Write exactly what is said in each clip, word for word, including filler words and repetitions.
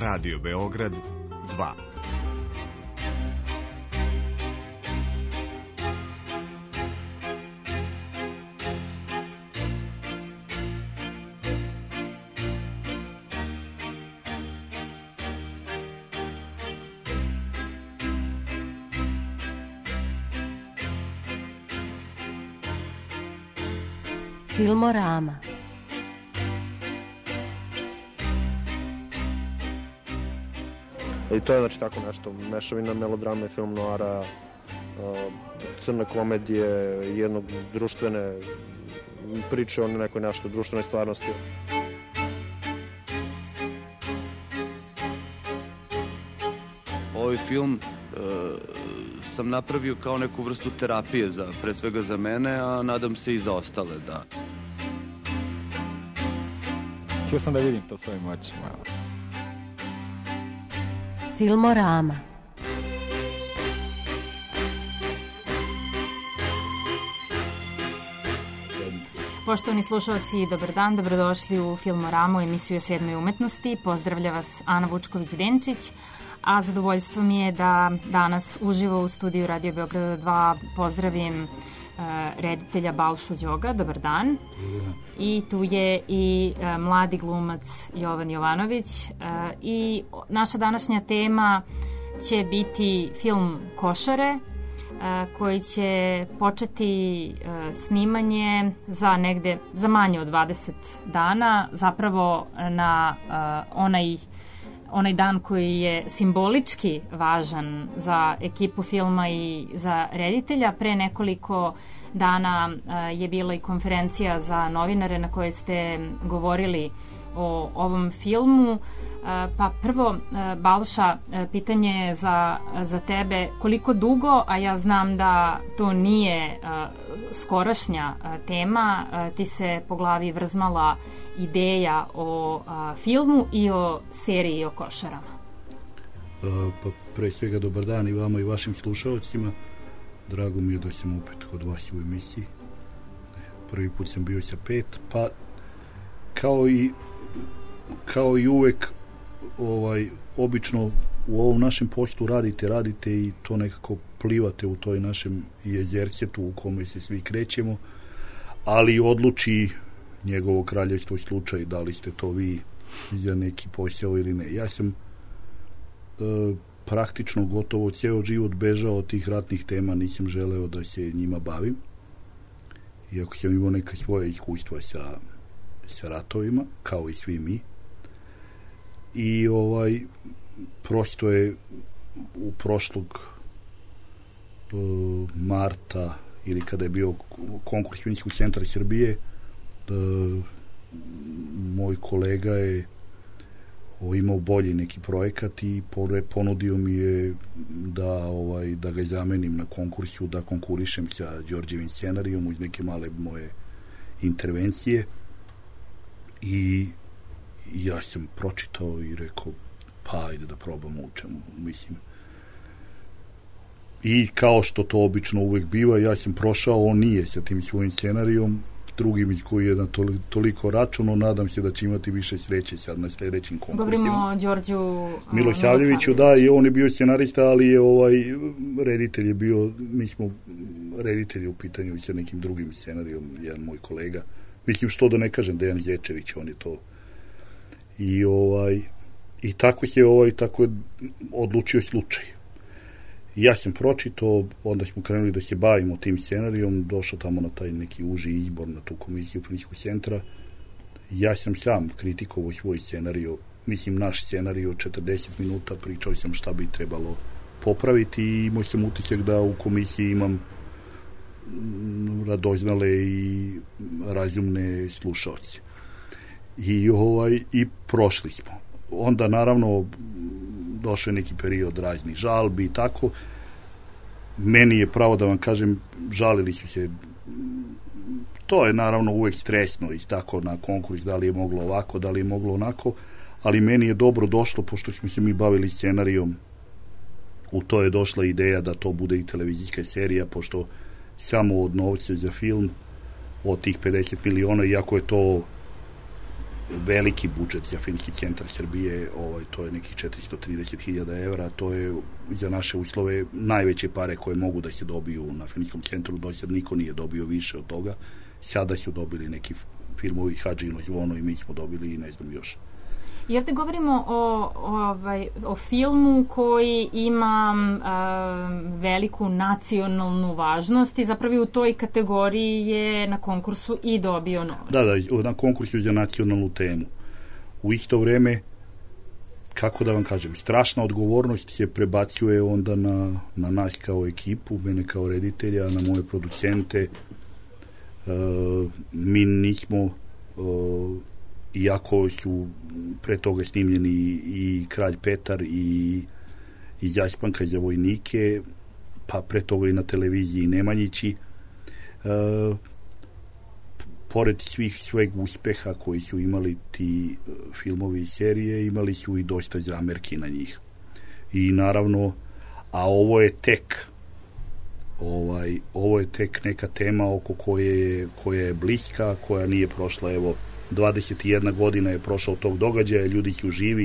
Radio Beograd dva. Filmorama. I to je znači tako nešto, mešavina melodrame, film noara, crne komedije, jednog društvene priče o nekoj nešto društvenoj stvarnosti. Ovaj film e, sam napravio kao neku vrstu terapije, za, pre svega za mene, a nadam se i za ostale, da. Htio sam da vidim to svojim očima. Filmorama. Poštovani slušalci, dobar dan, dobrodošli u Filmoramu, emisiju o sedmoj umetnosti. Pozdravlja vas Ana Vučković-Denčić, a zadovoljstvo mi je da danas uživo u studiju Radio Beograda dva pozdravim uh, reditelja Balšu Đoga. Dobar dan. I tu je i uh, mladi glumac Jovan Jovanović. Uh, I naša današnja tema će biti film Košare, koji će početi snimanje za negde, za manje od dvadeset dana, zapravo na onaj, onaj dan koji je simbolički važan za ekipu filma i za reditelja. Pre nekoliko dana je bila i konferencija za novinare na kojoj ste govorili o ovom filmu. Pa prvo, Balša, pitanje je za, za tebe koliko dugo, a ja znam da to nije skorašnja tema, ti se po glavi vrzmala ideja o filmu i o seriji o Košarama. Pa pre svega dobar dan i vama i vašim slušalcima. Drago mi je da sam opet kod vas u emisiji. Prvi put sam bio sa pet, pa kao i kao i uvek ovaj, obično u ovom našem poslu radite, radite i to nekako plivate u toj našem jezercetu u kome se svi krećemo, ali odluči njegovo kraljevstvo i slučaj da li ste to vi za neki posao ili ne. Ja sam e, praktično gotovo ceo život bežao od tih ratnih tema, nisam želeo da se njima bavim, iako sam imao neka svoja iskustva sa, sa ratovima, kao i svi mi. I ovaj prosto je u prošlog uh, marta ili kada je bio konkurs Filmskog centra Srbije, uh, moj kolega je o, imao bolji neki projekat i ponudio mi je da ovaj da ga zamenim na konkursu, da konkurišem sa Đorđevim scenarijom uz neke male moje intervencije. I ja sam pročitao i rekao, pa ajde da probamo u čemu, mislim. I kao što to obično uvek biva, ja sam prošao, on nije sa tim svojim scenarijom, drugim koji je na toliko računo, nadam se da će imati više sreće sad na sledećim konkursima. Govorimo o Đorđu Milosavljeviću, da, i on je bio scenarista, ali je ovaj reditelj je bio, mi smo reditelji u pitanju sa nekim drugim scenarijom, jedan moj kolega. Mislim, što da ne kažem, Dejan Zečević, on je to. I ovaj i tako se ovaj tako je odlučio slučaj. Ja sam pročitao, onda smo krenuli da se bavimo tim scenarijom, došao tamo na taj neki uži izbor na tu komisiju Filmskog centra. Ja sam sam kritikovao svoj scenarij, mislim naš scenarij od četrdeset minuta, pričao sam šta bi trebalo popraviti i imao sam utisak da u komisiji imam radoznale i razumne slušaoce. I ovaj i prošli smo. Onda naravno došao je neki period raznih žalbi i tako. Meni je pravo da vam kažem, žalili su se. To je naravno uvek stresno i tako na konkurs, da li je moglo ovako, da li je moglo onako, ali meni je dobro došlo, pošto smo se mi bavili scenarijom, u to je došla ideja da to bude i televizijska serija, pošto samo od novca za film, od tih pedeset miliona, iako je to veliki budžet za Filmski centar Srbije, ovaj, to je nekih četiristo trideset hiljada evra, to je za naše uslove najveće pare koje mogu da se dobiju na Filmskom centru, do sad niko nije dobio više od toga, sada su dobili neki filmovi Hadžino zvono i mi smo dobili i ne znam još. I ovde govorimo o, ovaj, o filmu koji ima a, veliku nacionalnu važnost i zapravo u toj kategoriji je na konkursu i dobio novac. Da, da, na konkursu za nacionalnu temu. U isto vreme, kako da vam kažem, strašna odgovornost se prebacuje onda na, na nas kao ekipu, mene kao reditelja, na moje producente. E, mi nismo... E, iako su pre toga snimljeni i Kralj Petar i, i Zaspanka za vojnike, pa pre toga i na televiziji Nemanjići, e, pored svih sveg uspeha koji su imali ti filmovi i serije, imali su i dosta zamerki na njih. I naravno, a ovo je tek ovaj, ovo je tek neka tema oko koje, koja je bliska, koja nije prošla, evo, dvadeset jedna godina je prošla od tog događaja, ljudi su živi.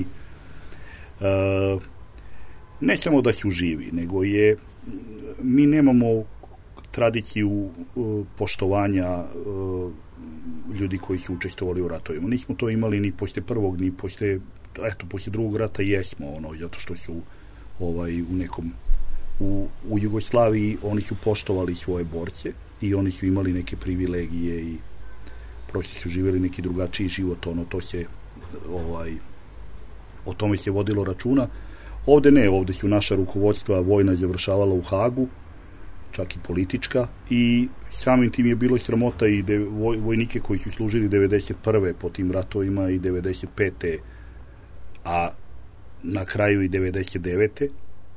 E, ne samo da su živi, nego je, mi nemamo tradiciju e, poštovanja e, ljudi koji su učestvovali u ratovima. Nismo to imali ni posle prvog, ni posle, eto, posle drugog rata jesmo, ono, zato što su ovaj, u nekom, u, u Jugoslaviji oni su poštovali svoje borce i oni su imali neke privilegije i prosto su živjeli neki drugačiji život, ono, to se, ovaj, o tome se vodilo računa. Ovde ne, ovde su naša rukovodstva vojna završavala u Hagu, čak i politička, i samim tim je bilo i sramota i de, voj, vojnike koji su služili devedeset prve po tim ratovima i devedeset pete a na kraju i devedeset devete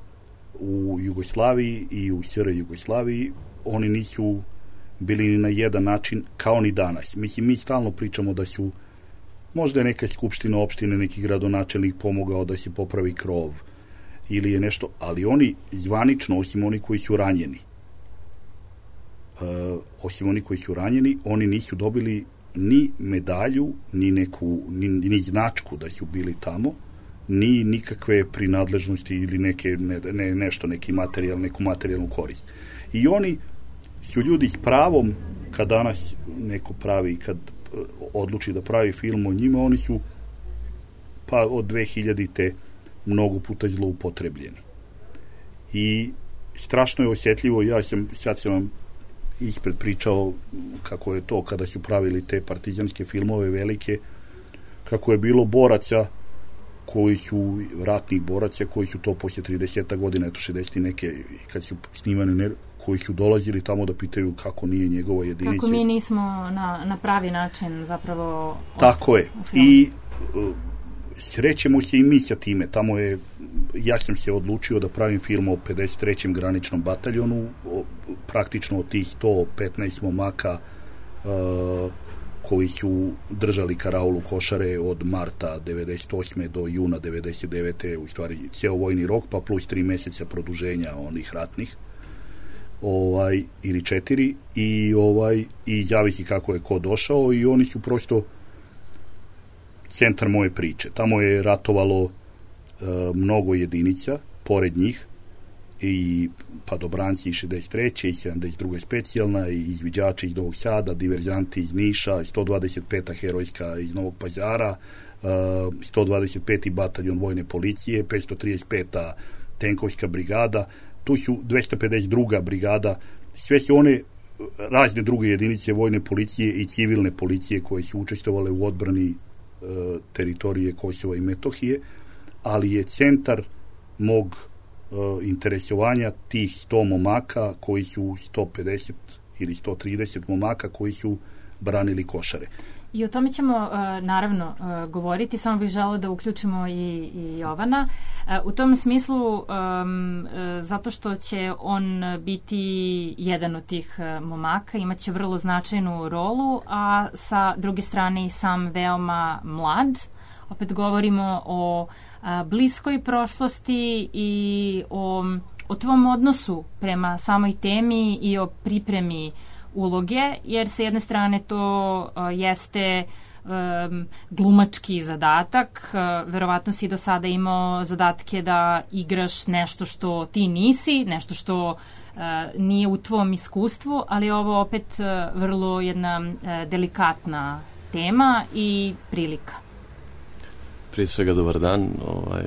u Jugoslaviji i u S R Jugoslaviji, oni nisu bili ni na jedan način kao ni danas. Mislim, mi stalno pričamo da su možda je neka skupština opštine, neki gradonačelnik pomogao da se popravi krov ili je nešto, ali oni zvanično, osim oni koji su ranjeni, uh, osim oni koji su ranjeni, oni nisu dobili ni medalju, ni neku, ni, ni značku da su bili tamo, ni nikakve prinadležnosti ili neke, ne, ne, nešto, neki materijal, neku materijalnu korist. I oni su ljudi s pravom, kad danas neko pravi, kad odluči da pravi film o njima, oni su pa od dve hiljadite mnogo puta zloupotrebljeni. I strašno je osjetljivo, ja sam, sad sam vam ispred pričao kako je to kada su pravili te partizanske filmove velike, kako je bilo boraca koji su, ratnih boraca, koji su to poslije trideseta godina, eto šezdeset neke, kad su snimane, koji su dolazili tamo da pitaju kako nije njegova jedinica. Kako mi nismo na, na pravi način zapravo... Tako je. I uh, srećemo se i mi sa time. Tamo je, ja sam se odlučio da pravim film o pedeset trećem graničnom bataljonu, o, praktično od tih sto petnaest momaka uh, koji su držali karaulu Košare od marta devedeset osme do juna devedeset devete u stvari ceo vojni rok, pa plus tri meseca produženja onih ratnih, ovaj, ili četiri, i ovaj, i zavisi kako je ko došao, i oni su prosto centar moje priče. Tamo je ratovalo uh, mnogo jedinica, pored njih, i padobranci iz šezdeset treće i sedamdeset druga specijalna, i izviđači iz Novog Sada, diverzanti iz Niša, sto dvadeset peta herojska iz Novog Pazara, uh, sto dvadeset peti bataljon vojne policije, petsto trideset peta tenkovska brigada, tu su dvesta pedeset druga brigada, sve su one razne druge jedinice vojne policije i civilne policije koje su učestvovale u odbrani uh, teritorije Kosova i Metohije, ali je centar mog interesovanja tih sto momaka koji su sto pedeset ili sto trideset momaka koji su branili Košare. I o tome ćemo naravno govoriti, samo bih želeo da uključimo i, i Jovana. U tom smislu, um, zato što će on biti jedan od tih momaka, imaće vrlo značajnu rolu, a sa druge strane i sam veoma mlad. Opet govorimo o a, bliskoj prošlosti i o, o tvom odnosu prema samoj temi i o pripremi uloge, jer sa jedne strane to a, jeste um, glumački zadatak. Uh, verovatno si do sada imao zadatke da igraš nešto što ti nisi, nešto što uh, nije u tvom iskustvu, ali ovo opet uh, vrlo jedna uh, delikatna tema i prilika. Prije svega dobar dan. Ovaj,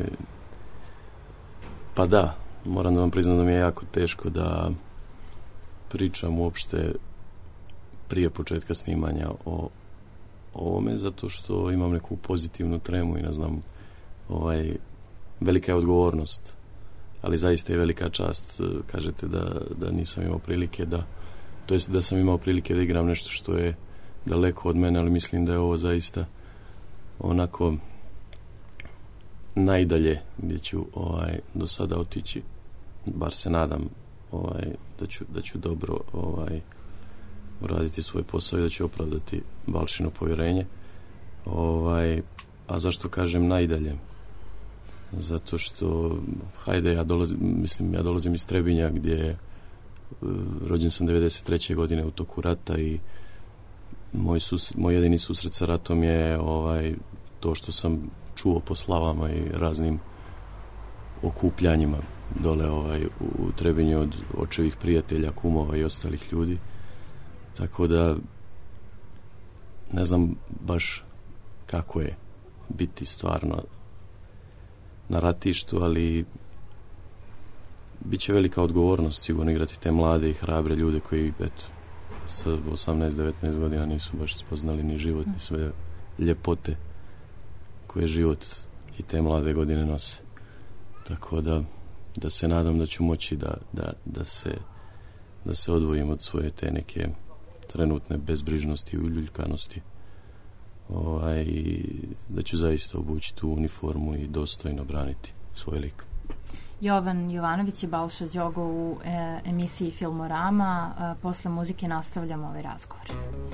pa da, moram da vam priznam da mi je jako teško da pričam uopšte prije početka snimanja o ovome, zato što imam neku pozitivnu tremu i ne znam, ovaj, velika je odgovornost, ali zaista je velika čast. Kažete da, da nisam imao prilike da, to jest da sam imao prilike da igram nešto što je daleko od mene, ali mislim da je ovo zaista onako najdalje gdje ću ovaj, do sada otići. Bar se nadam ovaj, da, ću, da ću dobro ovaj, uraditi svoj posao i da ću opravdati Balšino povjerenje. Ovaj, a zašto kažem najdalje? Zato što, hajde, ja dolazim, mislim, ja dolazim iz Trebinja, gdje rođen sam devedeset treće godine u toku rata i moj, sus, moj jedini susret sa ratom je ovaj, to što sam čuo po slavama i raznim okupljanjima dole ovaj, u Trebinju od očevih prijatelja, kumova i ostalih ljudi. Tako da ne znam baš kako je biti stvarno na ratištu, ali bit će velika odgovornost sigurno igrati te mlade i hrabre ljude koji, eto, sa osamnaest devetnaest godina nisu baš spoznali ni život, ni sve ljepote koje život i te mlade godine nose. Tako da, da se nadam da ću moći da, da, da, se, da se odvojim od svoje te neke trenutne bezbrižnosti i uljuljkanosti. Ovaj, da ću zaista obući tu uniformu i dostojno braniti svoj lik. Jovan Jovanović i Balša Đogo u e, emisiji Filmorama. E, posle muzike nastavljamo ovaj razgovor.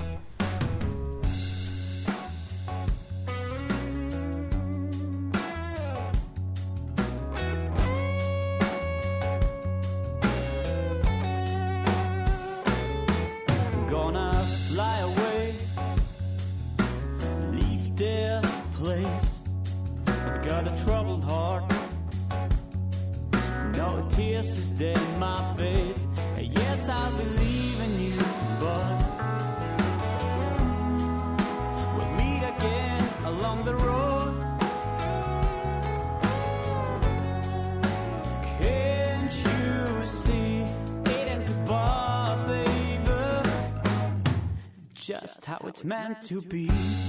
Just how it's meant to be.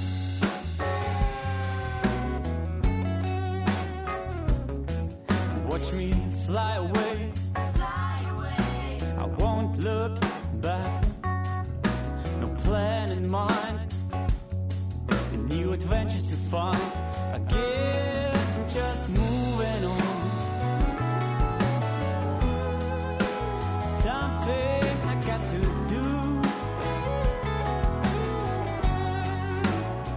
Watch me fly away. Fly away. I won't look back. No plan in mind. New adventures to find. I guess I'm just moving on. Something I got to do.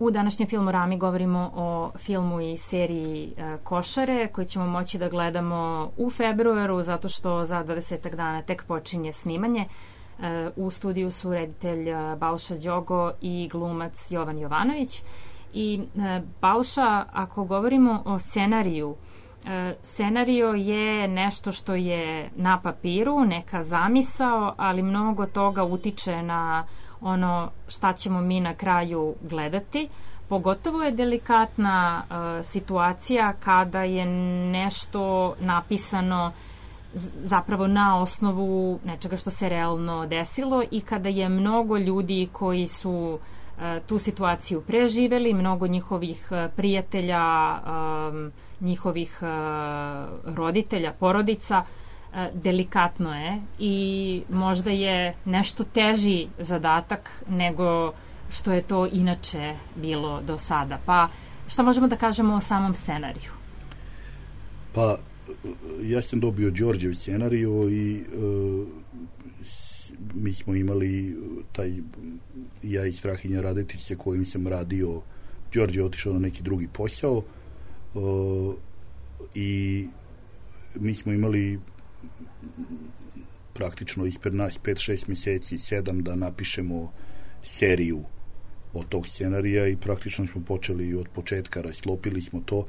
U današnjem Filmorami govorimo o filmu i seriji e, Košare, koji ćemo moći da gledamo u februaru, zato što za dvadesetak dana tek počinje snimanje. E, u studiju su reditelj Balša Đogo i glumac Jovan Jovanović. I e, Balša, ako govorimo o scenariju, e, scenario je nešto što je na papiru, neka zamisao, ali mnogo toga utiče na ono šta ćemo mi na kraju gledati. Pogotovo je delikatna uh, situacija kada je nešto napisano zapravo na osnovu nečega što se realno desilo i kada je mnogo ljudi koji su uh, tu situaciju preživeli, mnogo njihovih uh, prijatelja, um, njihovih uh, roditelja, porodica, delikatno je i možda je nešto teži zadatak nego što je to inače bilo do sada. Pa šta možemo da kažemo o samom scenariju? Pa ja sam dobio Đorđev scenariju i uh, mi smo imali taj, ja i Strahinja Radetić sa kojim sam radio, Đorđe je otišao na neki drugi posao uh, i mi smo imali praktično ispred nas pet šest mjeseci, sedam da napišemo seriju od tog scenarija i praktično smo počeli od početka, rasklopili smo to.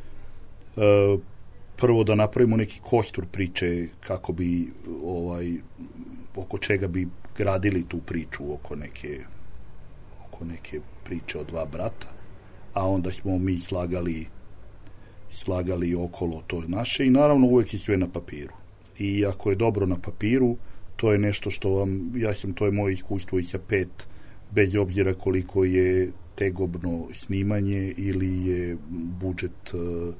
E, prvo da napravimo neki kostur priče kako bi ovaj, oko čega bi gradili tu priču oko neke oko neke priče o dva brata, a onda smo mi slagali slagali okolo to naše i naravno uvijek je sve na papiru. I ako je dobro na papiru, to je nešto što vam, ja sam, to je moje iskustvo i sa pet, bez obzira koliko je tegobno snimanje ili je budžet uh,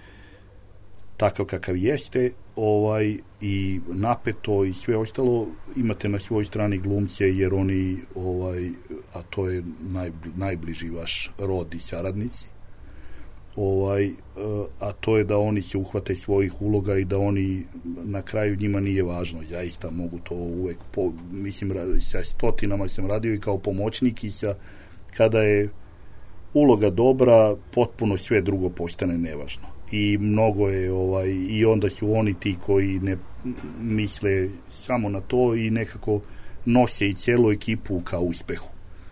takav kakav jeste, ovaj, i napeto i sve ostalo, imate na svojoj strani glumce, jer oni, ovaj, a to je naj, najbliži vaš rod i saradnici, ovaj, a to je da oni se uhvate svojih uloga i da oni na kraju, njima nije važno, zaista mogu to uvek po, mislim, sa stotinama sam radio i kao pomoćnik i sa, kada je uloga dobra, potpuno sve drugo postane nevažno i mnogo je ovaj, i onda su oni ti koji ne misle samo na to i nekako nose i celu ekipu ka uspehu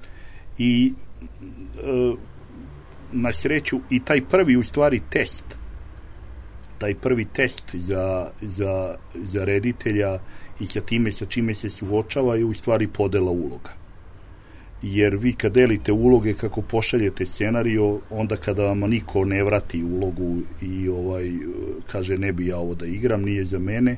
i e, na sreću i taj prvi u stvari test taj prvi test za, za, za reditelja i sa time sa čime se suočava je u stvari podela uloga, jer vi kad delite uloge kako pošaljete scenario, onda kada vam niko ne vrati ulogu i ovaj kaže ne bi ja ovo da igram, nije za mene, e,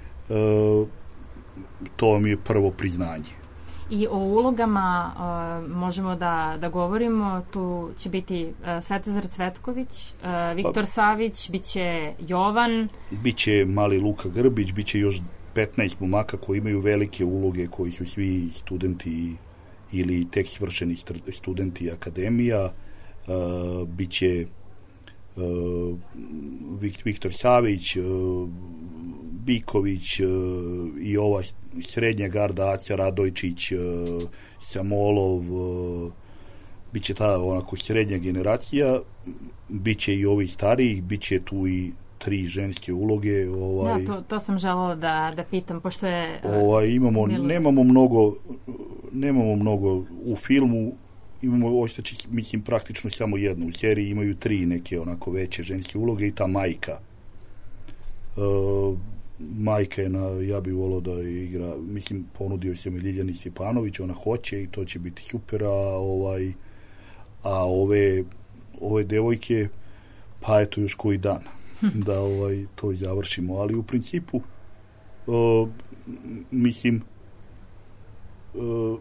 to vam je prvo priznanje. I o ulogama uh, možemo da, da govorimo. Tu će biti uh, Svetozar Cvetković, uh, Viktor pa, Savić, biće Jovan. Biće mali Luka Grbić, biće još petnaest momaka koji imaju velike uloge, koji su svi studenti ili tek svršeni studenti akademija. Uh, biće uh, Viktor Savić, uh, Biković uh, i ova srednja garda, Aca Radojčić, uh, Samolov, uh, biće ta onako srednja generacija, biće i ovi stariji, biće tu i tri ženske uloge. Ovaj, ja, to, to sam želela da, da pitam, pošto je... Ovaj, imamo, bilo... nemamo mnogo nemamo mnogo u filmu, imamo ostaći, mislim, praktično samo jednu. U seriji imaju tri neke onako veće ženske uloge i ta majka. Uh, majka je na, ja bih volao da igra, mislim, ponudio se mi Ljiljani Stjepanović, ona hoće i to će biti super, a ovaj a ove ove devojke, pa eto još koji dan da ovaj to završimo, ali u principu uh, mislim uh,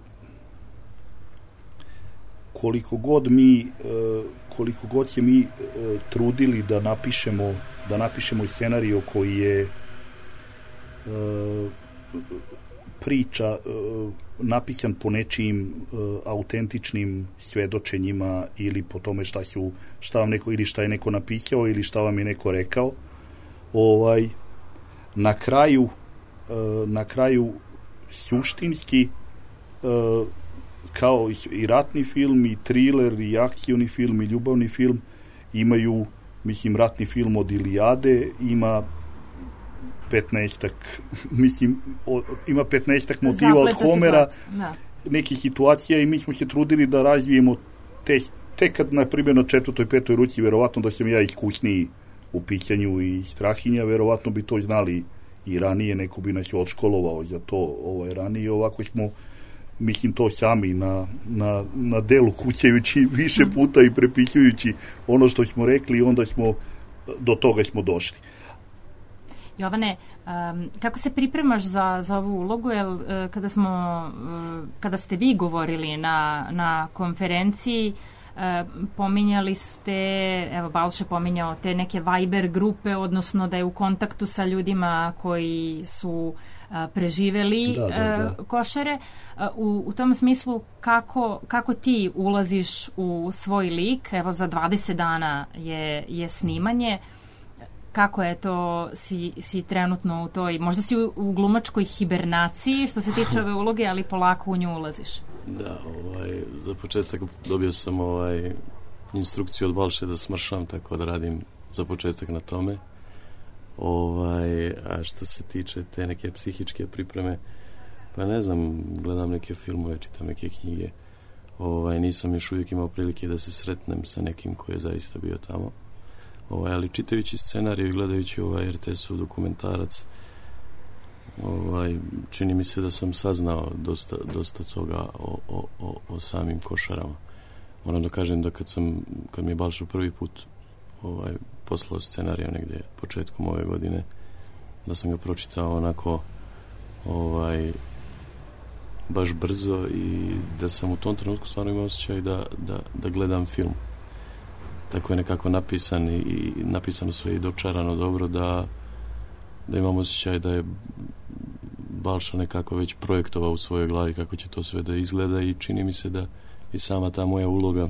koliko god mi uh, koliko god se mi uh, trudili da napišemo da napišemo scenarijo koji je uh, priča uh, napisan po nečijim uh, autentičnim svedočenjima ili po tome šta su šta vam neko ili šta je neko napisao ili šta vam je neko rekao, ovaj na kraju uh, na kraju suštinski uh, kao i ratni film, i thriller, i akcioni film, i ljubavni film, imaju, mislim, ratni film od Ilijade, ima petnaestak, mislim, o, ima petnaestak motiva od Homera, da. Nekih situacija i mi smo se trudili da razvijemo te, te kad, na primjer, na četvrtoj, petoj ruci, verovatno da sam ja iskusniji u pisanju i Strahinja, verovatno bi to znali i ranije, neko bi nas odškolovao za to ovaj, ranije, ovako smo, mislim, to sami na, na, na delu kućajući više puta i prepisujući ono što smo rekli, onda smo, do toga smo došli. Jovane, um, kako se pripremaš za, za ovu ulogu? Jel, uh, kada, smo, uh, kada ste vi govorili na, na konferenciji, uh, pominjali ste, evo Balša pominjao te neke Viber grupe, odnosno da je u kontaktu sa ljudima koji su uh, preživeli da, da, da. Uh, košare. Uh, u, u tom smislu, kako, kako ti ulaziš u svoj lik? Evo, za dvadeset dana je, je snimanje. Kako je to, si, si trenutno u toj, možda si u, u glumačkoj hibernaciji što se tiče ove uloge, ali polako u nju ulaziš? Da, ovaj, za početak dobio sam ovaj, instrukciju od Balše da smršam, tako da radim za početak na tome. Ovaj, a što se tiče te neke psihičke pripreme, pa ne znam, gledam neke filmove, čitam neke knjige. Ovaj, nisam još uvijek imao prilike da se sretnem sa nekim koji je zaista bio tamo. Ovaj, ali čitajući scenariju i gledajući ovaj R T S-ov dokumentarac, ovaj, čini mi se da sam saznao dosta, dosta toga o, o, o, o samim košarama. Moram da kažem da kad sam, kad mi je Balša prvi put ovaj, poslao scenariju negdje početkom ove godine, da sam ga pročitao onako ovaj, baš brzo i da sam u tom trenutku stvarno imao osjećaj da, da, da gledam film. Tako je nekako napisan i, i napisano sve i dočarano dobro da, da imam osjećaj da je Balša nekako već projektovao u svojoj glavi kako će to sve da izgleda i čini mi se da i sama ta moja uloga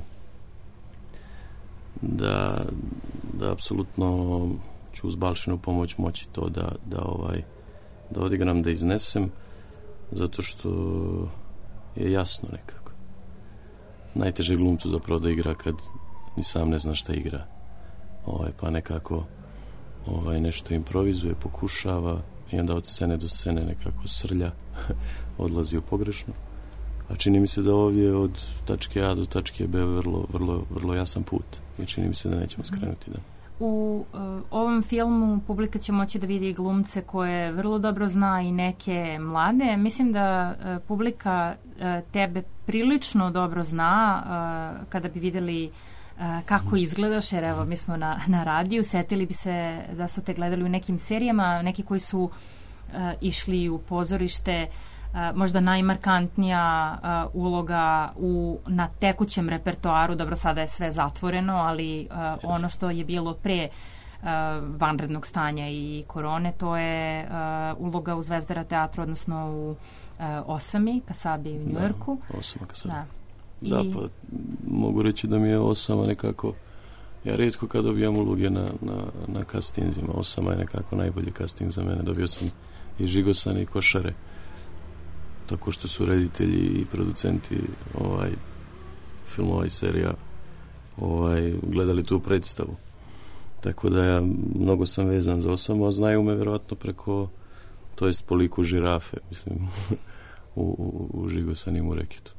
da, da apsolutno ću uz Balšinu pomoć moći to da, da, ovaj, da odigram, da iznesem, zato što je jasno nekako. Najteže glumcu zapravo da igra kad ni sam ne zna šta igra. Ovaj, pa nekako ovaj, nešto improvizuje, pokušava i onda od scene do scene nekako srlja, odlazi u pogrešno. A čini mi se da ovdje od tačke A do tačke B vrlo, vrlo, vrlo jasan put. I čini mi se da nećemo skrenuti. Da. U uh, ovom filmu publika će moći da vidi glumce koje vrlo dobro zna i neke mlade. Mislim da uh, publika uh, tebe prilično dobro zna uh, kada bi vidjeli kako izgledaš, jer evo mi smo na, na radiju, setili bi se da su te gledali u nekim serijama, neki koji su uh, išli u pozorište, uh, možda najmarkantnija uh, uloga u, na tekućem repertoaru, dobro sada je sve zatvoreno, ali uh, ono što je bilo pre uh, vanrednog stanja i korone, to je uh, uloga u Zvezdara teatru, odnosno u uh, Osami, Kasabi u Njujorku. Da, Osama, Kasabi. Da. I... Da, pa mogu reći da mi je Osama nekako, ja rijetko kad dobijam uloge na, na, na castingzima, Osama je nekako najbolji casting za mene. Dobio sam i Žigosane i Košare, tako što su reditelji i producenti ovaj, filmova i serija ovaj, gledali tu predstavu. Tako da ja mnogo sam vezan za Osama, a znaju me vjerojatno preko, to jest po liku žirafe, mislim, u, u, u Žigosanim u Reketu.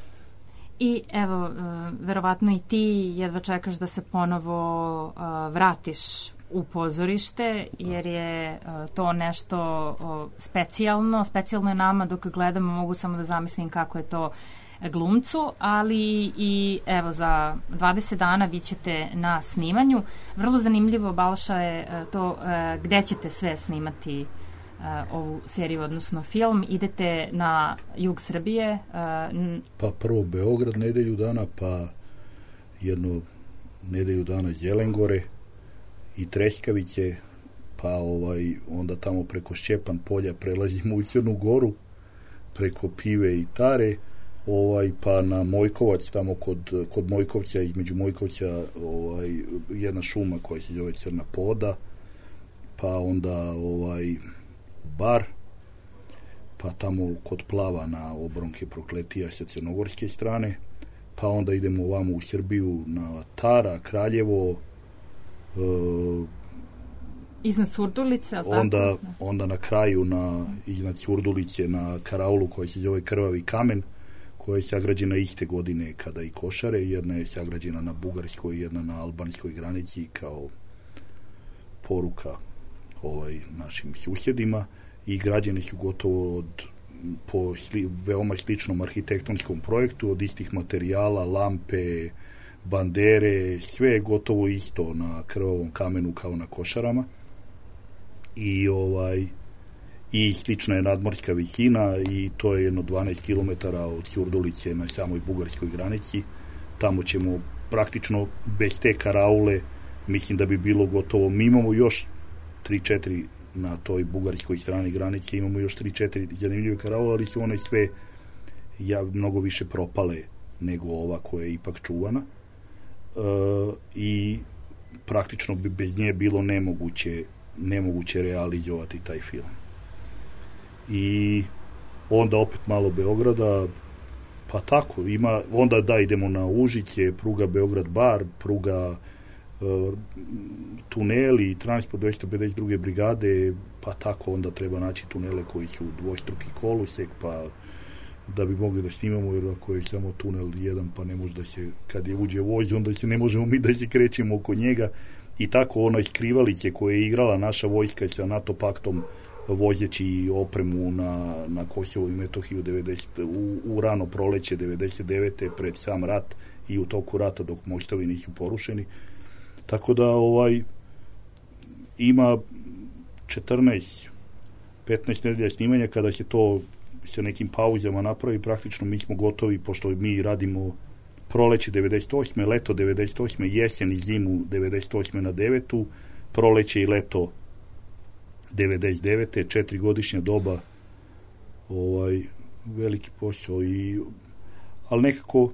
I evo, uh, verovatno i ti jedva čekaš da se ponovo uh, vratiš u pozorište, jer je uh, to nešto uh, specijalno. Specijalno je nama dok gledamo, mogu samo da zamislim kako je to glumcu, ali i evo za dvadeset dana vi ćete na snimanju. Vrlo zanimljivo, Balša, je uh, to uh, gde ćete sve snimati Uh, ovu seriju, odnosno film. Idete na jug Srbije? Uh, n... Pa prvo Beograd nedelju dana, pa jednu nedelju dana Zelengore i Treskaviće, pa ovaj, onda tamo preko Šćepan polja prelazimo u Crnu Goru, preko Pive i Tare, ovaj, pa na Mojkovac, tamo kod, kod Mojkovća, između Mojkovća ovaj, jedna šuma koja se zove Crna Poda, pa onda ovaj Bar, pa tamo kod Plava na obronke Prokletija sa crnogorske strane, pa onda idemo ovamo u Srbiju na Tara, Kraljevo, e, iznad Surdulice, ali onda, tako? onda na kraju na, iznad Surdulice na Karaulu koja se zove Krvavi kamen, koja je sagrađena iste godine kada i Košare. Jedna je sagrađena na bugarskoj, jedna na albanskoj granici kao poruka ovaj, našim susjedima i građene su gotovo od, po sli, veoma sličnom arhitektonskom projektu, od istih materijala, lampe, bandere, sve je gotovo isto na Krvavom kamenu kao na Košarama i ovaj i slična je nadmorska visina i to je jedno dvanaest kilometara od Surdulice na samoj bugarskoj granici. Tamo ćemo praktično bez te Karaule, mislim da bi bilo gotovo. Mi imamo još tri četiri na toj bugarskoj strani granice, imamo još tri četiri zanimljive Karaule, ali su one sve ja, mnogo više propale nego ova koja je ipak čuvana. E, i praktično bi bez nje bilo nemoguće, nemoguće realizovati taj film. I onda opet malo Beograda, pa tako, ima, onda da idemo na Užice, pruga Beograd-Bar, pruga e, tuneli, transport dvesta pedeset druge brigade, pa tako onda treba naći tunele koji su dvostruki kolosek, pa da bi mogli da snimamo, jer ako je samo tunel jedan, pa ne može da se, kad je uđe voz, onda se ne možemo mi da se krećemo oko njega. I tako onaj skrivalice koje je igrala naša vojska sa NATO paktom, vozeći opremu na, na Kosovo i Metohiju devedeset, u, u rano proleće devedeset devete pred sam rat i u toku rata dok mostovi nisu porušeni. Tako da ovaj ima četrnaest petnaest nedelja snimanja. Kada se to sa nekim pauzama napravi, praktično mi smo gotovi, pošto mi radimo proleće devedeset osme, leto devedeset osme, jesen i zimu devedeset osme na devetu, proleće i leto devedeset devete, četiri godišnja doba, ovaj veliki posao. I ali nekako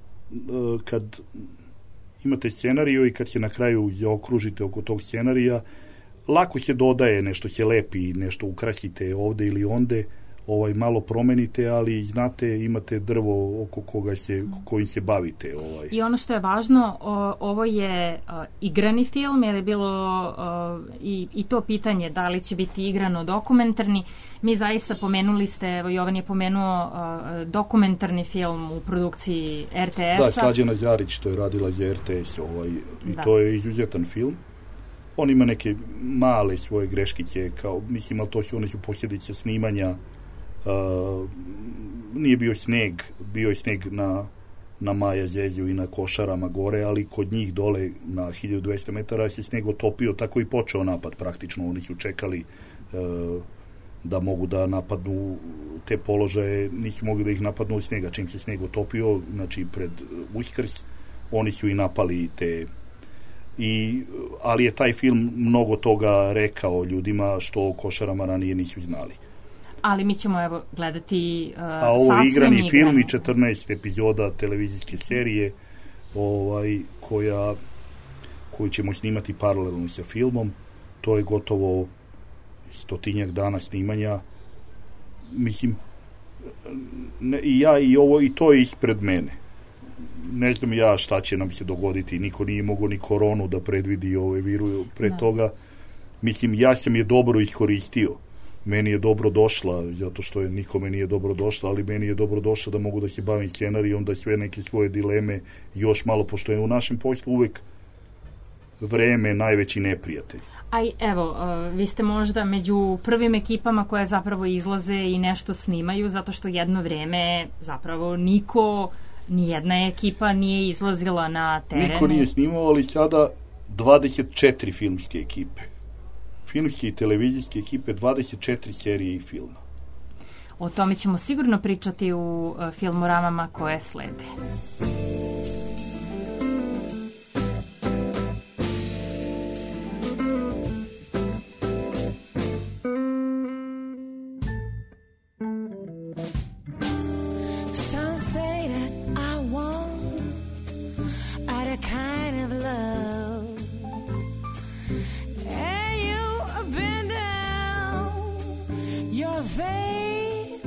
kad imate scenariju i kad se na kraju zaokružite oko tog scenarija, lako se dodaje, nešto se lepi, nešto ukrasite ovde ili onde, ovaj malo promenite, ali znate, imate drvo oko koga se, kojim se bavite. Ovaj. I ono što je važno, o, ovo je o, igrani film, jer je bilo o, i, i to pitanje da li će biti igrano dokumentarni. Mi zaista pomenuli ste, evo Jovan je pomenuo o, dokumentarni film u produkciji er te es-a. Da, Slađana Đarić to je radila za er te es, ovaj, i da. To je izuzetan film. On ima neke male svoje greškice, kao, mislim, ali to su, one su posljedice snimanja. Uh, nije bio sneg, bio je sneg na, na Maja Zeziju i na Košarama gore, ali kod njih dole na hiljadu dvesta metara se sneg otopio, tako i počeo napad praktično. Oni su čekali uh, da mogu da napadnu te položaje, nisu mogli da ih napadnu od snega. Čim se sneg otopio, znači pred Uskrs, oni su i napali te. I, ali je taj film mnogo toga rekao ljudima što o Košarama ranije nisu znali. Ali mi ćemo evo gledati uh, a ovo je igrani film i četrnaest epizoda televizijske serije ovaj, koja koju ćemo snimati paralelno sa filmom. To je gotovo stotinjak dana snimanja. Mislim, ne, i ja i ovo i to je ispred mene. Ne znam ja šta će nam se dogoditi. Niko nije mogao ni koronu da predvidi ovaj virus pre no. toga. Mislim, ja sam je dobro iskoristio. Meni je dobro došla, zato što je nikome nije dobro došla, ali meni je dobro došla da mogu da se bavim scenarijom, da sve neke svoje dileme još malo, pošto je u našem poslu uvek vreme najveći neprijatelj. A i evo, uh, vi ste možda među prvim ekipama koje zapravo izlaze i nešto snimaju, zato što jedno vreme zapravo niko, nijedna ekipa nije izlazila na teren. Niko nije snimao, ali sada dvadeset četiri filmske ekipe. Filmske i televizijske ekipe, dvadeset četiri serije i filma. O tome ćemo sigurno pričati u uh, filmoramama koje slede. Some say that I want a kind of love. Bend down your fate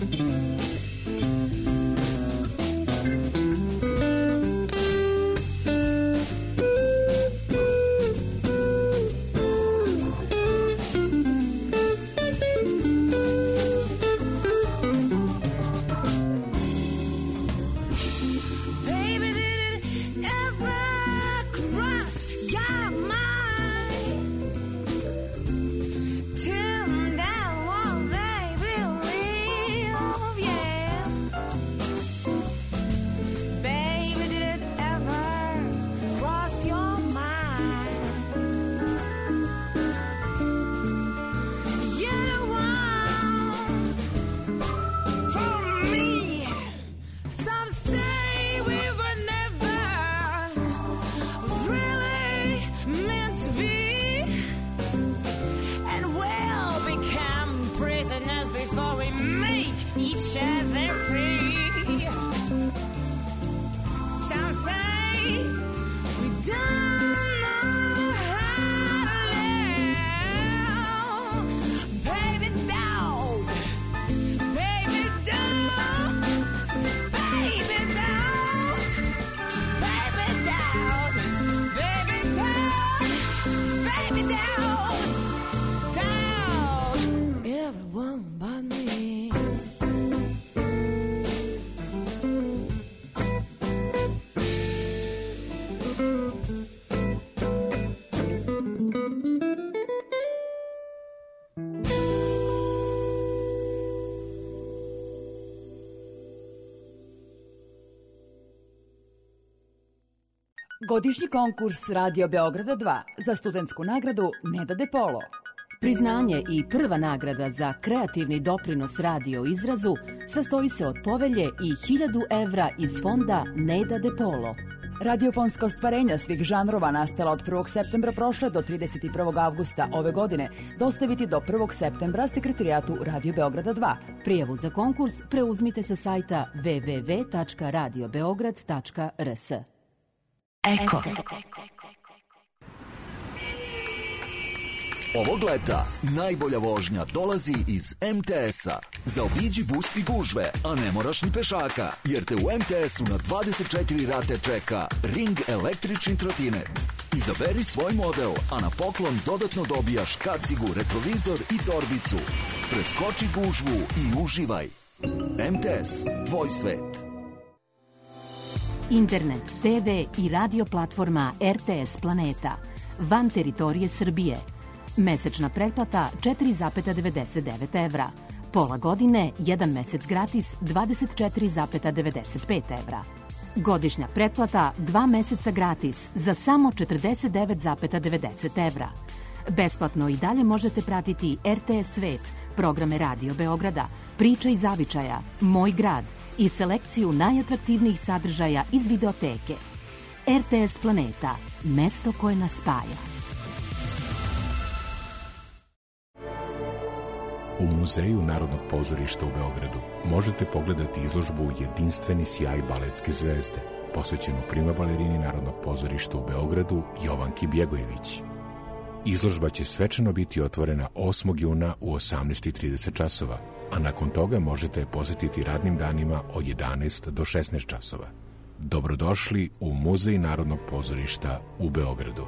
Godišnji konkurs Radio Beograda dva za studentsku nagradu Neda De Polo. Priznanje i prva nagrada za kreativni doprinos radio izrazu sastoji se od povelje i hiljadu evra iz fonda Neda De Polo. Radiofonska ostvarenja svih žanrova nastala od prvog septembra prošle do trideset prvog avgusta ove godine dostaviti do prvog septembra sekretarijatu Radio Beograda dva. Prijavu za konkurs preuzmite sa sajta w w w tačka radio beograd tačka r s. Eko. Ovog leta najbolja vožnja dolazi iz em te es-a. Zaobiđi bus i gužve, a ne moraš ni pešaka, jer te u em te es-u na dvadeset četiri rate čeka Ring električni trotinet. Izaberi svoj model, a na poklon dodatno dobijaš kacigu, retrovizor i torbicu. Preskoči gužvu i uživaj. em te es, tvoj svet. Internet, te ve i radio platforma er te es Planeta. Van teritorije Srbije. Mesečna pretplata četiri zarez devedeset devet evra. Pola godine, jedan mesec gratis dvadeset četiri zarez devedeset pet evra. Godišnja pretplata dva meseca gratis za samo četrdeset devet zarez devedeset evra. Besplatno i dalje možete pratiti er te es Svet, programe Radio Beograda, Priče iz zavičaja, Moj grad i selekciju najatraktivnijih sadržaja iz videoteke. er te es Planeta, mesto koje nas spaja. U Muzeju Narodnog pozorišta u Beogradu možete pogledati izložbu Jedinstveni sjaj baletske zvezde, posvećenu prima balerini Narodnog pozorišta u Beogradu Jovanki Bjegojević. Izložba će svečano biti otvorena osmog juna u osamnaest i trideset časova, a nakon toga možete je posetiti radnim danima od jedanaest do šesnaest časova. Dobrodošli u Muzej Narodnog pozorišta u Beogradu.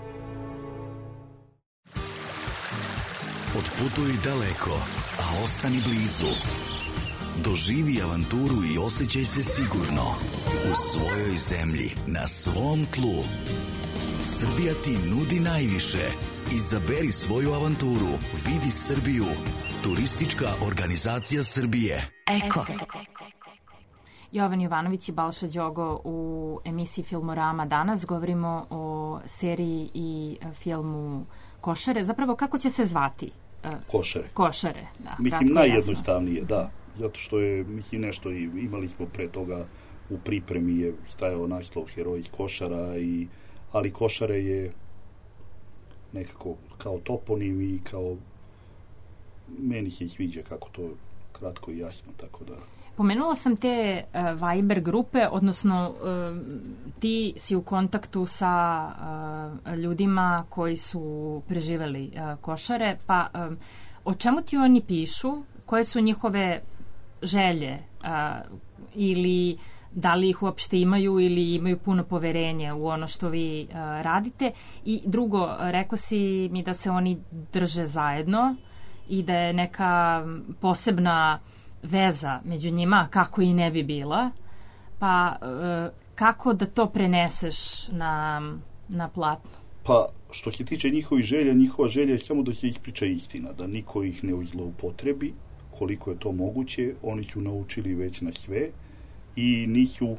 Otputuj daleko, a ostani blizu. Doživi avanturu i osjećaj se sigurno u svojoj zemlji, na svom tlu. Srbija ti nudi najviše. Izaberi svoju avanturu. Vidi Srbiju. Turistička organizacija Srbije. Eko. Jovan Jovanović i Balša Đogo u emisiji Filmorama. Danas govorimo o seriji i filmu Košare. Zapravo, kako će se zvati? Košare. Košare, da. Mislim, najjednostavnije, da. Zato što je, mislim, nešto i imali smo pre toga u pripremi je stajao naslov Heroj iz Košara, i, ali Košare je nekako kao toponim i kao meni se sviđa kako to kratko i jasno, tako da... Pomenula sam te uh, Viber grupe, odnosno uh, ti si u kontaktu sa uh, ljudima koji su preživeli uh, Košare, pa uh, o čemu ti oni pišu, koje su njihove želje a, ili da li ih uopšte imaju ili imaju puno poverenje u ono što vi a, radite. I drugo, rekao si mi da se oni drže zajedno i da je neka posebna veza među njima, kako i ne bi bila. Pa a, kako da to preneseš na, na platno? Pa, što se tiče njihovih želja, njihova želja je samo da se ispriča istina, da niko ih ne zloupotrebi, koliko je to moguće. Oni su naučili već na sve i nisu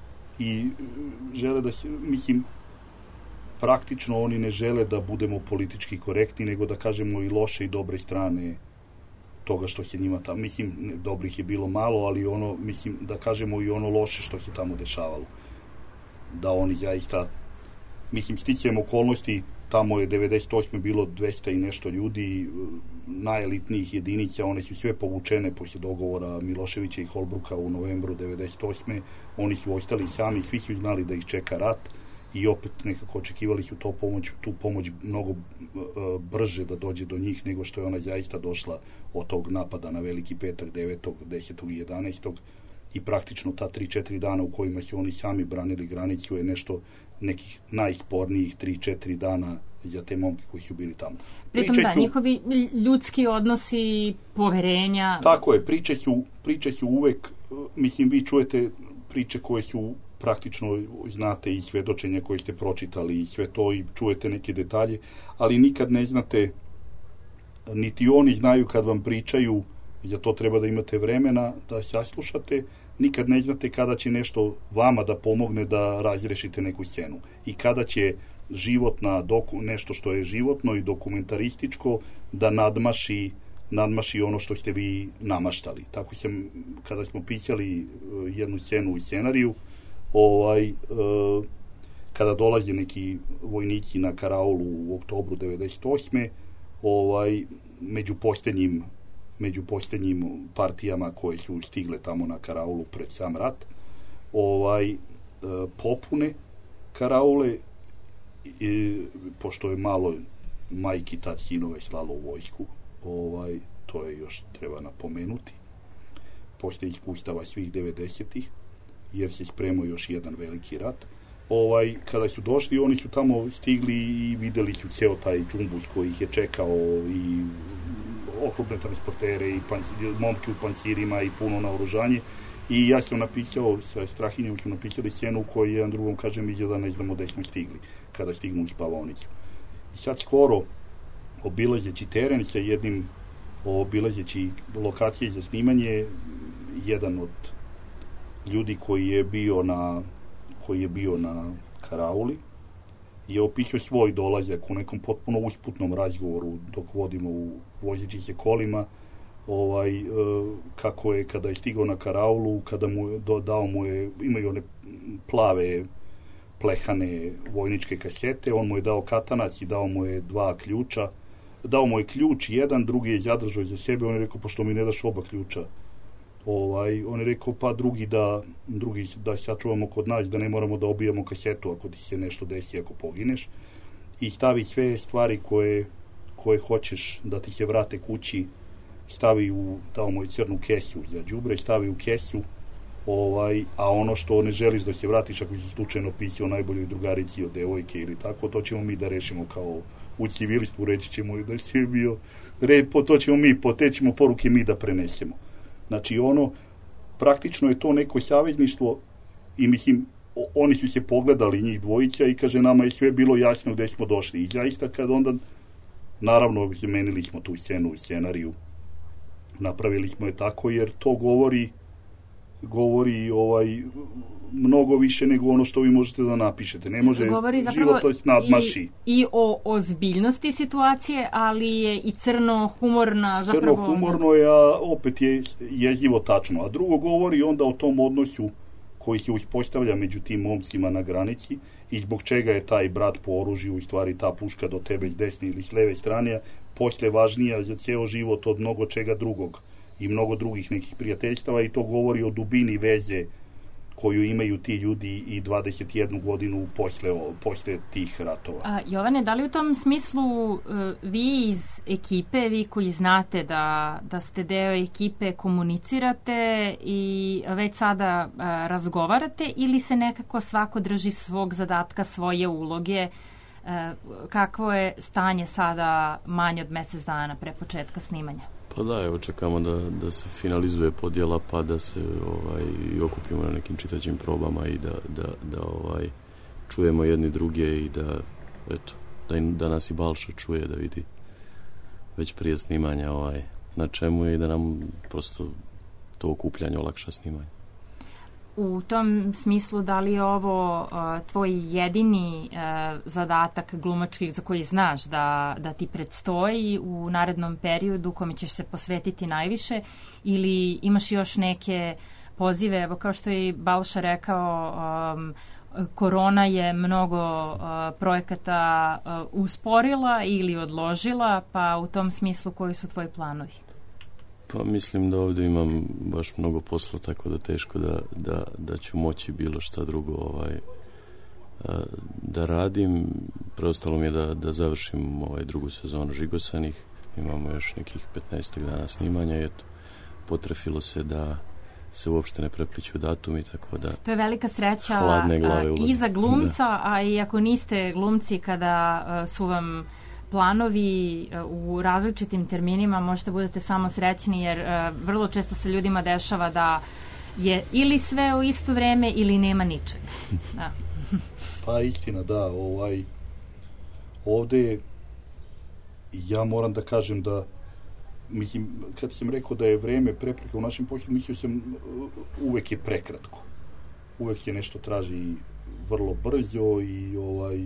i žele da se, mislim, praktično oni ne žele da budemo politički korektni, nego da kažemo i loše i dobre strane toga što se njima tamo, mislim, dobrih je bilo malo, ali ono, mislim, da kažemo i ono loše što se tamo dešavalo. Da oni zaista, mislim, sticajem okolnosti, tamo je devedeset osme bilo dvesta i nešto ljudi, najelitnijih jedinica, one su sve povučene poslije dogovora Miloševića i Holbruka u novembru devedeset osme Oni su ostali sami, svi su znali da ih čeka rat i opet nekako očekivali su to pomoć, tu pomoć mnogo uh, brže da dođe do njih nego što je ona zaista došla od tog napada na Veliki petak devetog, desetog i jedanaestog i praktično ta tri četiri dana u kojima su oni sami branili granicu je nešto nekih najspornijih tri četiri dana za te momke koji su bili tamo. Pritom priče da, su, njihovi ljudski odnosi, poverenja... Tako je, priče su, priče su uvek, mislim, vi čujete priče koje su praktično, znate i svedočenja koje ste pročitali i sve to i čujete neke detalje, ali nikad ne znate, niti oni znaju kad vam pričaju, za to treba da imate vremena da saslušate, nikad ne znate kada će nešto vama da pomogne da razrešite neku scenu i kada će životna doku, nešto što je životno i dokumentarističko da nadmaši nadmaši ono što ste vi namaštali. Tako sam, kada smo pisali jednu scenu u scenariju, ovaj, kada dolaze neki vojnici na karaulu u oktobru devedeset osme ovaj, među posljednjim među posljednjim partijama koje su stigle tamo na karaulu pred sam rat, ovaj, popune karaule, i, pošto je malo majki tad sinove slalo u vojsku, ovaj, to je još treba napomenuti, posle ispustava svih devedesetih, jer se spremao još jedan veliki rat. Ovaj, kada su došli, oni su tamo stigli i videli su ceo taj džumbus koji ih je čekao i oklopne transportere i pancir, momke u pancirima i puno naoružanje. I ja sam napisao, sa Strahinjom sam napisali scenu u kojoj jedan drugom kaže mi da ne znamo gde smo stigli, kada stignu u spavaonicu. I sad skoro, obilazeći teren sa jednim, obilazeći lokacije za snimanje, jedan od ljudi koji je bio na, koji je bio na karauli, je opisao svoj dolazak u nekom potpuno usputnom razgovoru dok vodimo u vozeći se kolima, ovaj, kako je kada je stigao na karaulu, kada mu je, dao mu je, imaju one plave plehane vojničke kasete, on mu je dao katanac i dao mu je dva ključa, dao mu je ključ jedan, drugi je zadržao za sebe, on je rekao, pošto mi ne daš oba ključa, ovaj, on je rekao, pa drugi da, drugi da sačuvamo kod nas, da ne moramo da obijamo kasetu ako ti se nešto desi, ako pogineš, i stavi sve stvari koje, koje hoćeš da ti se vrate kući, stavi u, dao mu je crnu kesu za đubre, stavi u kesu, ovaj, a ono što ne želiš da se vratiš, ako si slučajno pisao najboljoj drugarici od devojke ili tako, to ćemo mi da rešimo kao u civilistvu, reći ćemo da si bio red, po to ćemo mi, po te ćemo poruke mi da prenesemo. Znači ono, praktično je to neko savezništvo i mislim, oni su se pogledali njih dvojica i kaže nama je sve bilo jasno gde smo došli i zaista kad onda, naravno zamenili smo tu scenu u scenariju, napravili smo je tako jer to govori govori ovaj mnogo više nego ono što vi možete da napišete. Ne može život to nadmaši. I, i o ozbiljnosti situacije, ali je i crno humorna zapravo... Crno humorno je, a opet je jezivo tačno. A drugo govori onda o tom odnosu koji se uspostavlja među tim momcima na granici i zbog čega je taj brat po oružju, u stvari ta puška do tebe s desne ili s leve strane, posle važnija za ceo život od mnogo čega drugog i mnogo drugih nekih prijateljstava i to govori o dubini veze koju imaju ti ljudi i dvadeset jednu godinu posle, posle tih ratova. A, Jovane, da li u tom smislu uh, vi iz ekipe, vi koji znate da, da ste deo ekipe, komunicirate i već sada uh, razgovarate ili se nekako svako drži svog zadatka, svoje uloge? Uh, kakvo je stanje sada manje od mesec dana pre početka snimanja? Pa da, evo čekamo da, da se finalizuje podjela, pa da se ovaj, i okupimo na nekim čitaćim probama i da, da, da ovaj, čujemo jedni druge i da, eto, da, da nas i Balša čuje, da vidi već prije snimanja ovaj, na čemu je i da nam prosto to okupljanje olakša snimanje. U tom smislu, da li je ovo uh, tvoj jedini uh, zadatak glumački za koji znaš da, da ti predstoji u narednom periodu kome ćeš se posvetiti najviše ili imaš još neke pozive? Evo, kao što je Balša rekao, um, korona je mnogo uh, projekata uh, usporila ili odložila, pa u tom smislu koji su tvoji planovi? Pa mislim da ovdje imam baš mnogo posla, tako da teško da, da, da ću moći bilo šta drugo ovaj, da radim. Preostalo mi je da, da završim ovaj drugu sezonu Žigosanih. Imamo još nekih petnaest dana snimanja i eto, potrefilo se da se uopšte ne prepliću datumi, tako da... To je velika sreća i za glumca, da. A i ako niste glumci kada su vam planovi u različitim terminima, možete budete samo srećni jer uh, vrlo često se ljudima dešava da je ili sve u isto vreme ili nema ničega. Da. Pa istina, da. Ovaj, ovde ja moram da kažem da mislim, kad sam rekao da je vreme prepreka u našem poslu, mislio sam uvek je prekratko. Uvek se nešto traži vrlo brzo i ovaj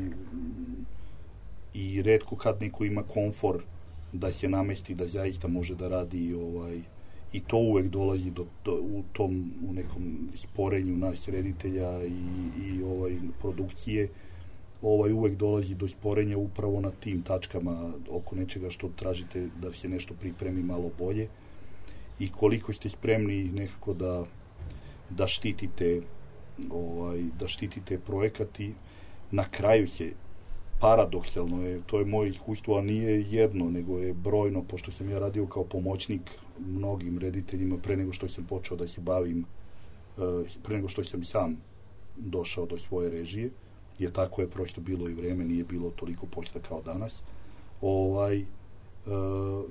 i retko kad neko ima komfor da se namesti da zaista može da radi ovaj, i to uvek dolazi do, do, u tom u nekom sporenju nas reditelja i, i ovaj, produkcije ovaj, uvek dolazi do sporenja upravo na tim tačkama oko nečega što tražite da se nešto pripremi malo bolje i koliko ste spremni nekako da, da štitite ovaj, da štitite projekat i na kraju se paradoksalno je, to je moje iskustvo, a nije jedno, nego je brojno, pošto sam ja radio kao pomoćnik mnogim rediteljima pre nego što sam počeo da se bavim, pre nego što sam sam došao do svoje režije, jer tako je prosto bilo i vreme, nije bilo toliko posla kao danas. Ovaj, uh,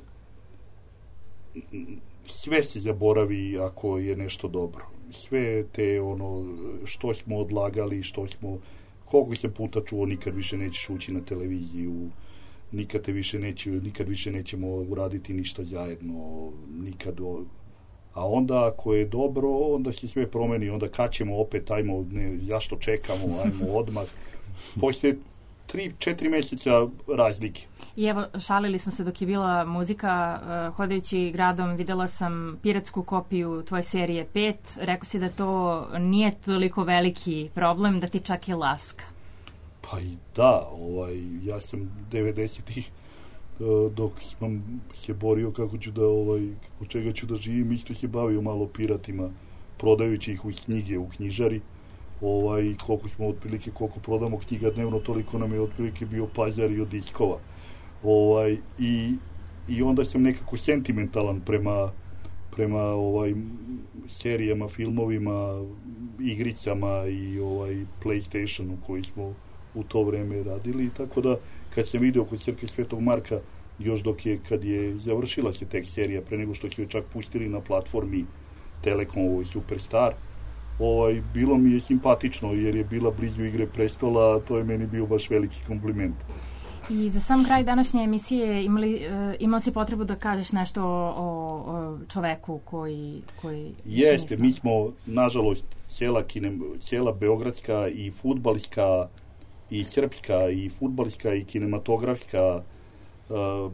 sve se zaboravi ako je nešto dobro. Sve te ono što smo odlagali, što smo koliko se puta čuo, nikad više nećeš ući na televiziju, nikad te više neće, nikad više nećemo uraditi ništa zajedno, nikad. O... A onda ako je dobro, onda se sve promeni, onda kad ćemo opet, ajmo, ne, zašto čekamo, ajmo odmah. Postoje tri, četiri mjeseca razlike. I evo, šalili smo se dok je bila muzika, uh, hodajući gradom videla sam piratsku kopiju tvoje serije pet, rekao si da to nije toliko veliki problem, da ti čak je laska. Pa i da, ovaj, ja sam devedesetih uh, dok sam se borio kako ću da, ovaj, od čega ću da živim, isto se bavio malo piratima, prodajući ih uz knjige u knjižari. Ovaj, koliko smo otprilike, koliko prodamo knjiga dnevno, toliko nam je otprilike bio pazar i od diskova. Ovaj, i, i onda sam nekako sentimentalan prema, prema ovaj, serijama, filmovima, igricama i ovaj, PlayStationu koji smo u to vreme radili. Tako da, kad sam vidio kod Crkve Svetog Marka, još dok je, kad je završila se tek serija, pre nego što su je čak pustili na platformi Telekomovoj Superstar, ovaj, bilo mi je simpatično jer je bila blizu Igre prestola, a to je meni bio baš veliki kompliment. I za sam kraj današnje emisije imali, uh, imao si potrebu da kažeš nešto o, o čoveku koji... koji Jeste, mi smo, nažalost, cijela, kinem, cijela beogradska i fudbalska i srpska i fudbalska i kinematografska uh,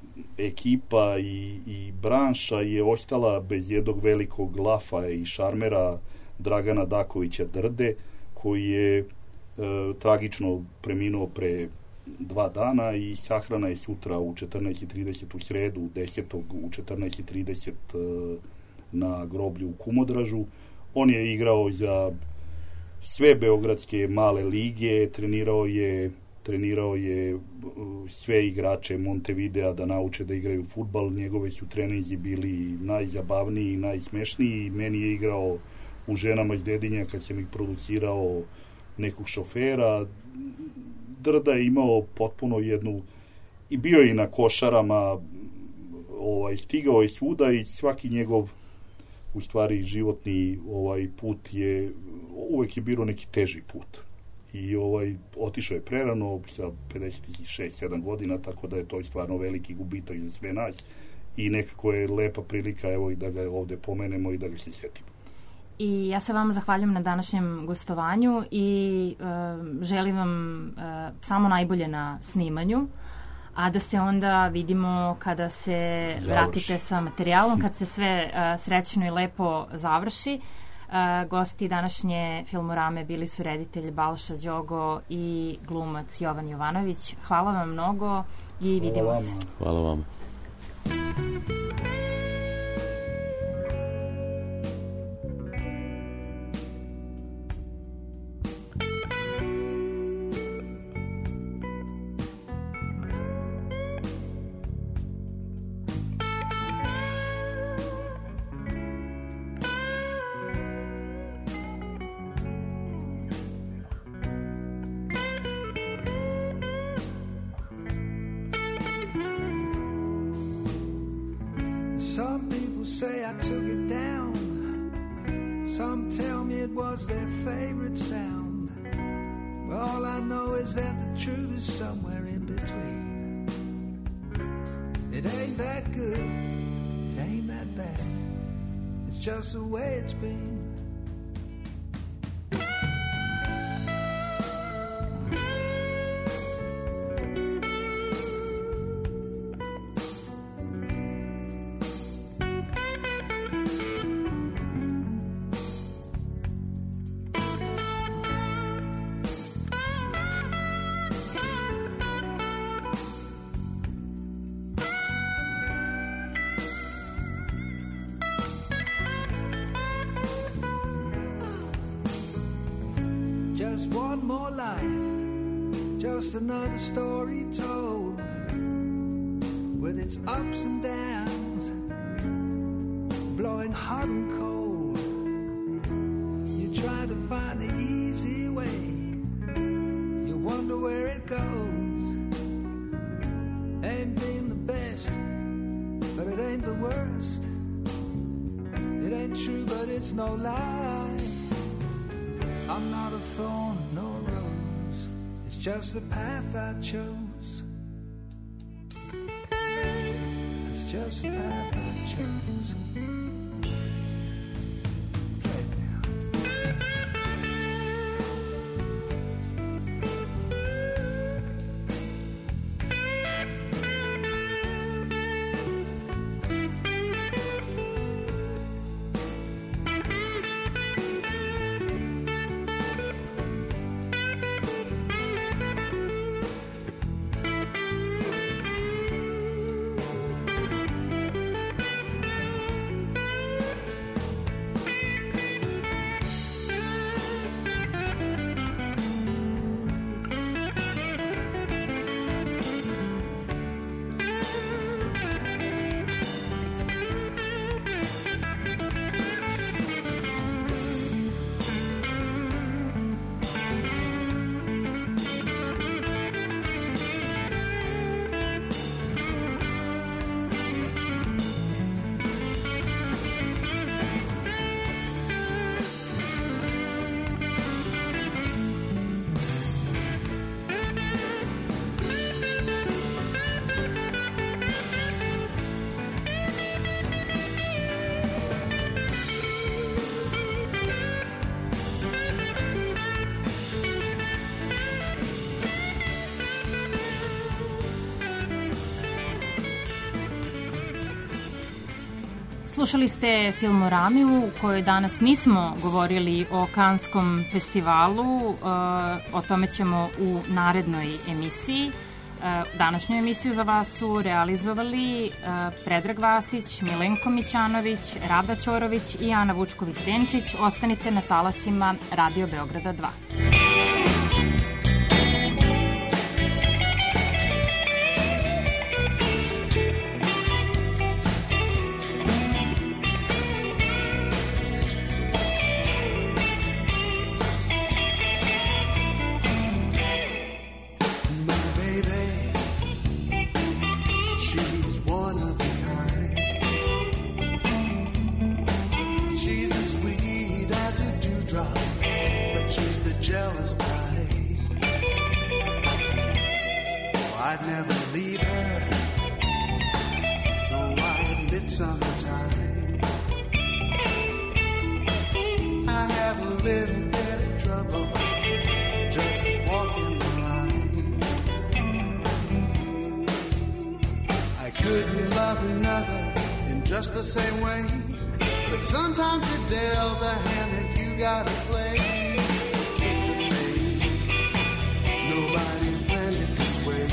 ekipa i, i branša je ostala bez jednog velikog lafa i šarmera Dragana Dakovića Drde, koji je e, tragično preminuo pre dva dana i sahrana je sutra u četrnaest i trideset u sredu, desetog u četrnaest i trideset e, na groblju u Kumodražu. On je igrao za sve beogradske male lige, trenirao je trenirao je sve igrače Montevidea da nauče da igraju fudbal. Njegove su treninzi bili najzabavniji i najsmešniji. Meni je igrao u Ženama iz Dedinja kad sam ih producirao nekog šofera. Drda je imao potpuno jednu, i bio je i na Košarama, ovaj, stigao je svuda i svaki njegov u stvari životni ovaj put je uvek je bilo neki teži put. I ovaj otišao je prerano sa pedeset šest sedam godina, tako da je to stvarno veliki gubitak za sve nas i nekako je lepa prilika evo i da ga ovde pomenemo i da ga se sjetimo. I ja se vama zahvaljujem na današnjem gostovanju i e, želim vam e, samo najbolje na snimanju, a da se onda vidimo kada se završi. Vratite sa materijalom, kad se sve e, srećno i lepo završi. E, gosti današnje Filmorame bili su reditelj Balša Đogo i glumac Jovan Jovanović. Hvala vam mnogo i vidimo Hvala se. Hvala vam. Some people say I took it down. Some tell me it was their favorite sound. But all I know is that the truth is somewhere in between. It ain't that good, it ain't that bad. It's just the way it's been. Just one more life, just another story told, with its ups and downs, blowing hot and cold. You try to find the easy way, you wonder where it goes. Ain't been the best, but it ain't the worst. It ain't true, but it's no lie. I'm not a thorn nor a rose, it's just the path I chose. It's just the path I chose. Slušali ste Filmorami u kojoj danas nismo govorili o Kanskom festivalu, o tome ćemo u narednoj emisiji. Današnju emisiju za vas su realizovali Predrag Vasić, Milenko Mićanović, Rada Ćorović i Ana Vučković-Denčić. Ostanite na talasima Radio Beograda dva. Just the same way, but sometimes you're dealt a hand that you gotta play. It's a twist of fate. Nobody planned it this way.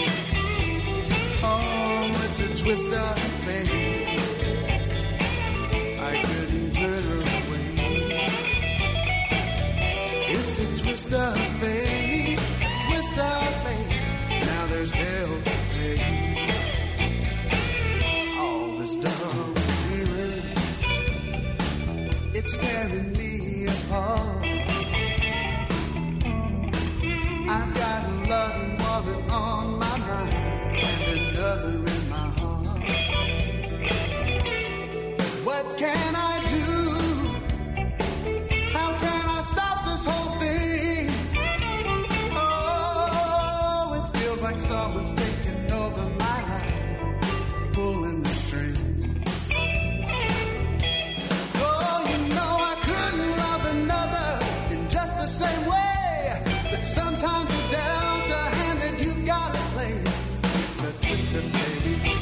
Oh, it's a twist of fate. I couldn't turn her away. It's a twist of fate, twist of fate. Now there's hell to pay. It's tearing me apart. I've got a loving woman on my mind and another in my heart. What can I do? How can I stop this whole thing? Oh, it feels like someone's taking over my life, pulling the string. Same way, but sometimes you're down to hand and you gotta play. It's a twist of fate.